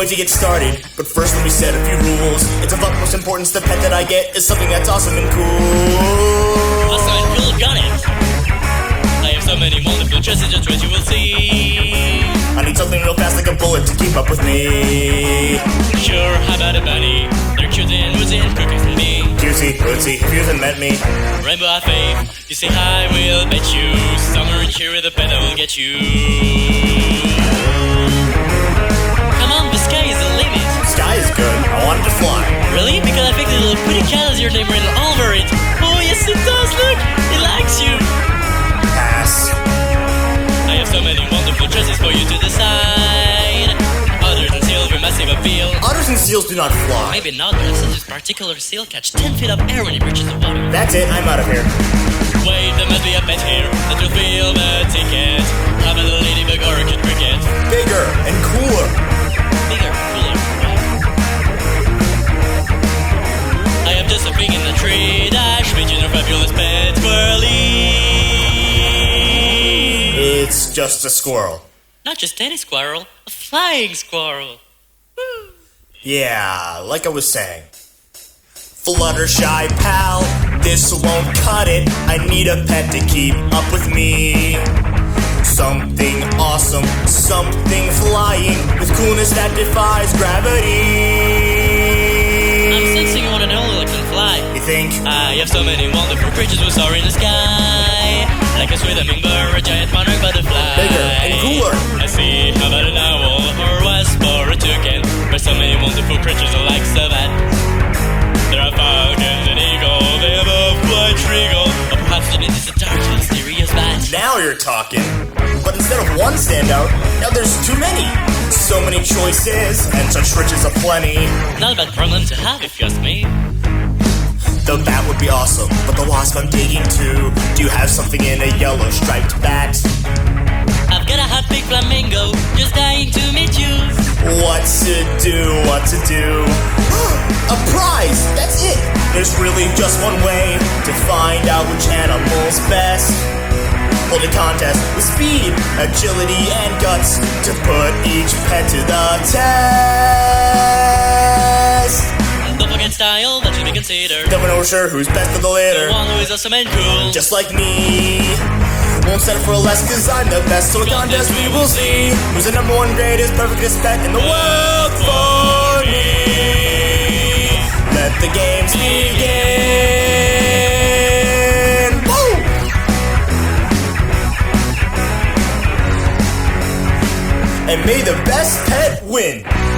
wait to get started, but first let me set a few rules. It's of utmost importance the pet that I get is something that's awesome and cool. Awesome and cool, got it. I have so many wonderful dresses, just what you will see. I need something real fast like a bullet to keep up with me. Sure, how about a bunny? They're cute and woozy and cookies and me. Cutesy, wootsy, if you haven't met me. Rainbow of faith, you say hi, we'll bet you. Summer and cheer with a pet that will get you. Come on, the sky is the limit. Sky is good, I wanted to fly. Really? Because I think the little pretty cat has your name written all over it. Oh yes it does, look! It likes you! Pass. I have so many wonderful dresses for you to decide. Otters and seals with massive appeal. Otters and seals do not fly. Maybe not, but since this particular seal catch 10 feet of air when it reaches the water. That's it, I'm out of here. Wait, there must be a pet here that will feel the ticket. How about a ladybug or a cute cricket? Bigger and cooler. Bigger, cooler, right? I have just a pig in the tree. Dash, mention a fabulous pet whirly. It's just a squirrel. Not just any squirrel, a flying squirrel. Woo. Yeah, like I was saying. Fluttershy pal, this won't cut it. I need a pet to keep up with me. Something awesome, something flying, with coolness that defies gravity. I'm sensing you want an animal that can fly. You think? I have so many wonderful creatures who soar in the sky. Like a sweet hummingbird, a giant monarch butterfly. Bigger and cooler. I see, how about an owl, or a wasp, or a toucan? There's so many wonderful creatures the likes of that. There are falcons and eagles, they have a flight regal. Or perhaps it is a dark and mysterious bat. Now you're talking. But instead of one standout, now there's too many. So many choices, and such riches aplenty. Not a bad problem to have if you ask me. The bat would be awesome, but the wasp I'm digging too. Do you have something in a yellow striped bat? I've got a hot pink flamingo, just dying to meet you. What to do, what to do? A prize, that's it! There's really just one way to find out which animal's best. Hold a contest with speed, agility, and guts to put each pet to the test. Don't forget style, that should be considered. Then we're not sure who's best of the litter. The one who is awesome and cool. Just like me. Won't settle for less cause I'm the best. So a contest we will see who's the number one greatest, perfectest pet in the world for me. Let the games begin. Woo! And may the best pet win.